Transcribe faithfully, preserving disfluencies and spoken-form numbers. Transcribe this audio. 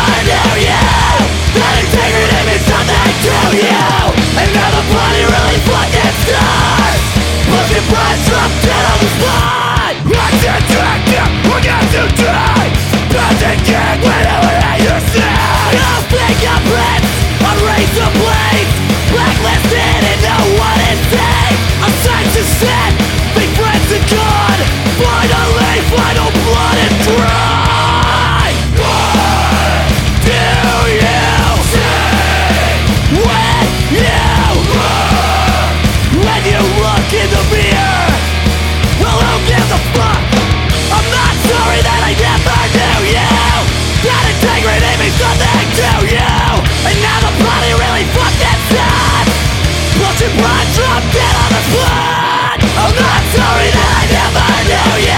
never knew you. That integrity means something to you. And now the body really fucking starts. Pushing breath up dead on the spot. I can't track you, I got to die. Passing king whenever I you say. I'll fingerprints on razor blades. Blacklisted and no one is safe. I'm time to set, big friends are gone. Finally, final blood and dry. What do you see when you look? When you look in the mirror? Well, who gives a fuck? I'm not sorry that I never knew you. That integrity means nothing to you. And now the body really fucking sad. Pushing blood drop dead on the spot. I'm not sorry that I never knew you.